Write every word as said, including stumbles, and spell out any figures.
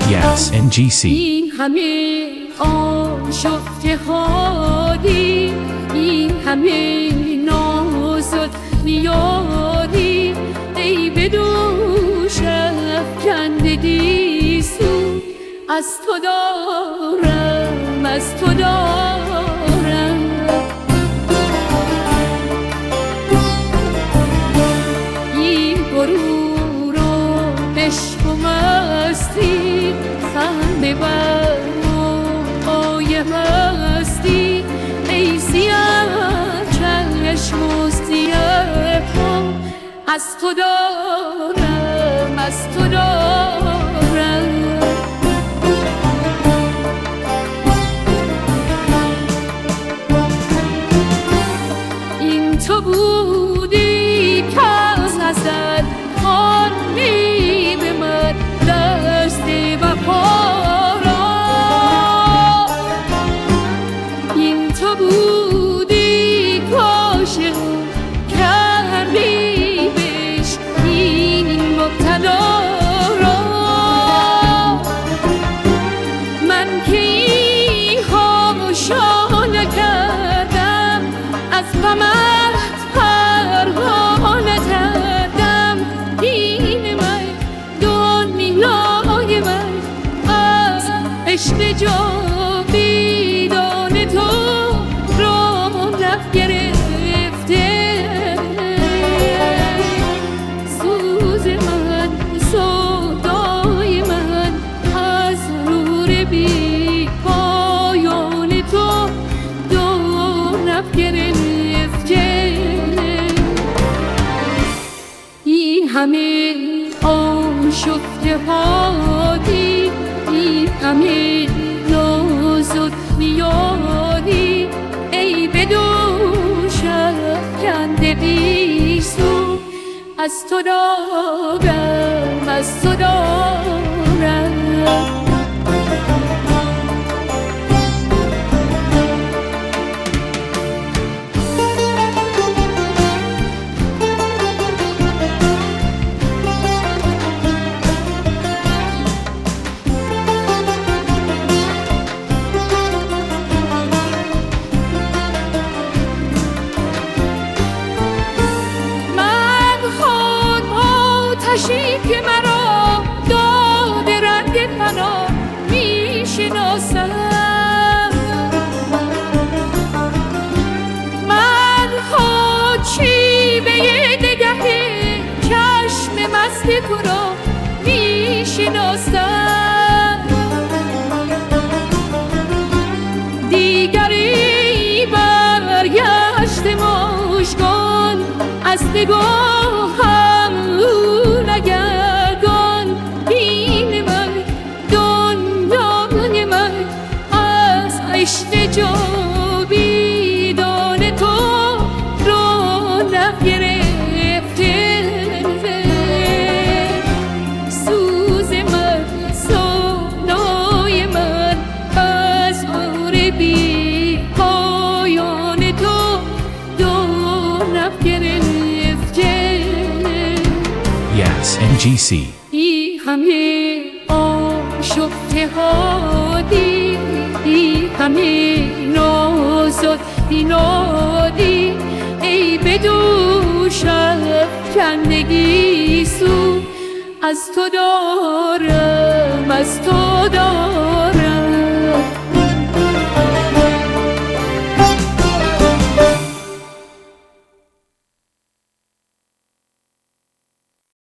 Yes, N G C. این همه آشفته خادی، این همه نازت میادی، ای به دوش افکندگی سو، از تو دارم، از تو دارم. این غرور و عشق و مستی، خنده بر آیه هستی، ای سیاه چشم و سیاه پا، از تو دارم، از تو دارم. این تو بودی که از ازل خان می به من دست وفا را، این تو بودی که عاشق کردی بهش این مبتلا را. من که این خاموشا نکردم، از غمت پروا نکردم، این من دنیای من از عشق جاویدان تو رونق گرفته. سوز من، سودای من از نور بی پایان تو رونق گرفته. این همه آشفته حادی، این همه نازت میادی، ای به دوش افکنده بی سو، از تو دارم، از تو دارم. آتشی که مرا داده رنگ فنا می شناسم، من خود شیوه نگه چشم مست تو را می شناسم. دیگری برگشت مژگان از نگاهم نگردان، این من دنیای من از عشق جاویدان تو رونق گرفته. سوز من، سودای من از عمر بی پایان تو رونق گرفته. Yes, N G C. این همه آشفته حادی، این همه نازت بینادی، ای به دوش افکندگی سو، از تو دارم، از تو دارم.